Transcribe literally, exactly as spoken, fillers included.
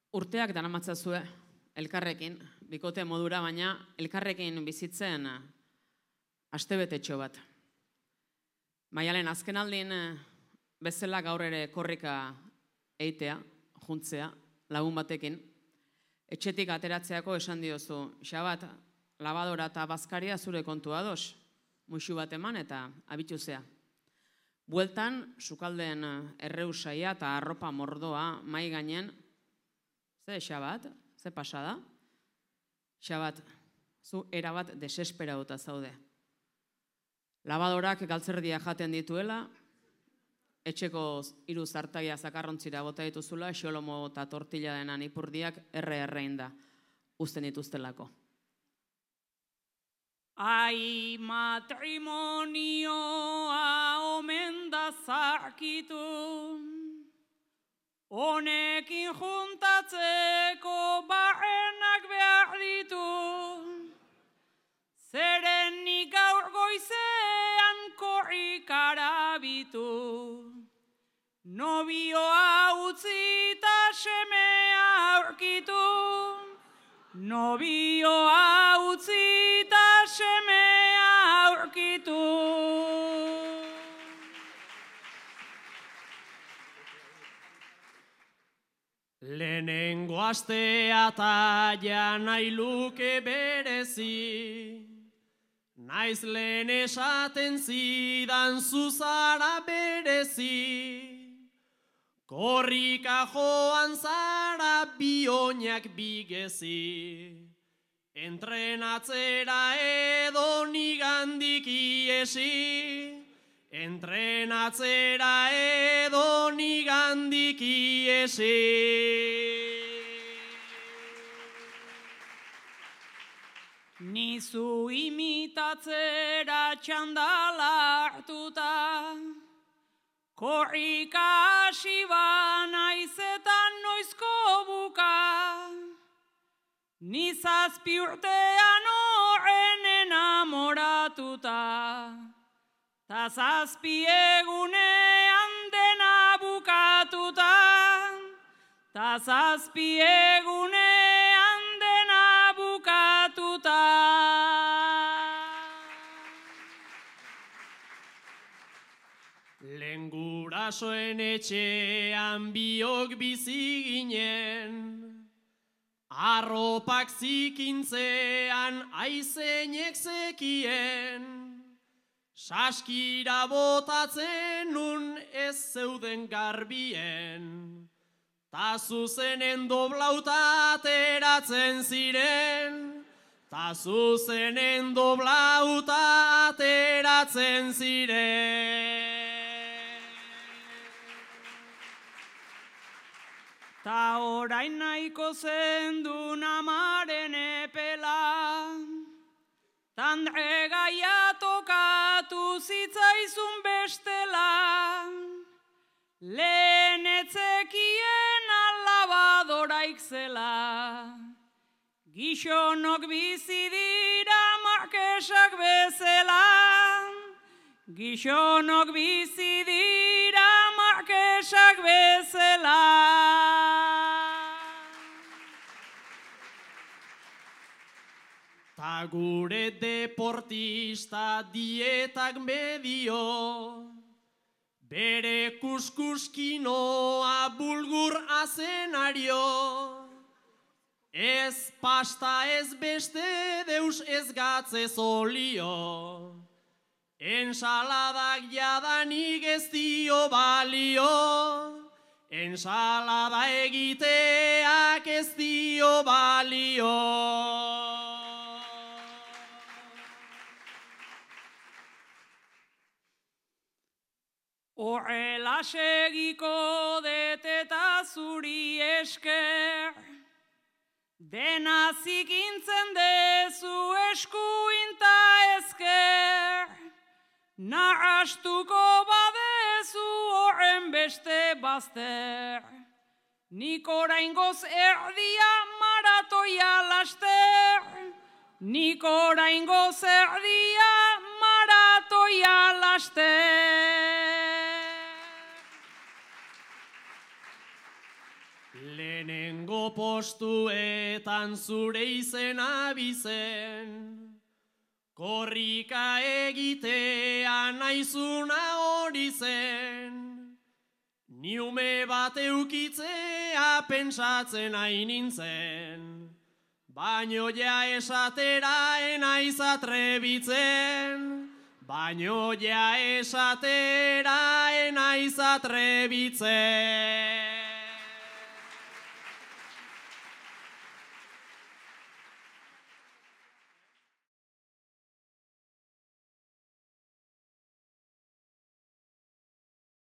Urteak daramatzazue elkarrekin, bikote modura, baina elkarrekin bizitzen astebetetxo bat. Maialen azken aldin bezala gaur ere korrika eitea, juntzea, lagun batekin. Etxetik ateratzeako esan diozu, Xabat, labadora eta bazkaria zure kontua dos, muixu bat eman eta abituzea. Bueltan, sukaldeen erreusaia eta arropa mordoa mai gainen, ze Xabat, ze pasada? Xabat, zu erabat desesperauta zaude. Labadorak galtzerdia jaten dituela, etxeko hiru zartagia zakarrontzira bota dituzula, xolomo eta tortilla denan ipurdiak erre errein da, uzten dituztelako. Ai matrimonioa omen da zakitu, honekin juntatzeko barrenak behar ditu, zeren nik gaur goizean korrikara bitu, nobioa utzi eta semea aurkitu, nobioa utzi eta semea aurkitu. Lehenengo astea eta ja nahi luke berezi, naiz lehen esaten zidan zuzara berezi, korrika joan zara bioinak bigezi, entrenatzera edo nigandik iesi, entrenatzera edo nigandik iesi. Nizu imitatzera txandala hartuta, korrika hasi banaizetan noizko buka, ni zazpi urtean horren enamoratuta, ta zazpi egunean dena bukatuta, ta zazpi egunean dena bukatuta. Lehen gurasoen etxean biok bizi ginen, arropak zikintzean aizeinek zekien, saskira botatzen nun ez zeuden garbien, ta zuzenen doblauta ateratzen ziren, ta zuzenen doblauta ateratzen ziren. Ta orain nahiko zendun amaren epela, tandregaia tokatu zitzaizun bestela, lehen etzekien alabadoraik zela, gixonok bizi dira markesak bezela, gixonok bizi dira markesak bezela. Ta gure deportista dietak medio, bere kuskuskinoa bulgur azenario, ez pasta ez beste deus ez gatzez olio, ensaladak jadanik ez dio balio, ensalada egiteak ez dio balio. Horrela segiko deteta zuri esker, dena zikintzen dezu eskuinta ezker, nahastuko badezu horren beste bazter, nik oraingoz erdia maratoia laster, nik oraingoz erdia maratoia laster. Lehenengo postuetan zure izena bizen, korrika egitea naizuna hori zen, ni ume bat eukitzea pentsatzen hain nintzen, baino ja esatera enaiz atrebitzen, baino ja esatera enaiz atrebitzen.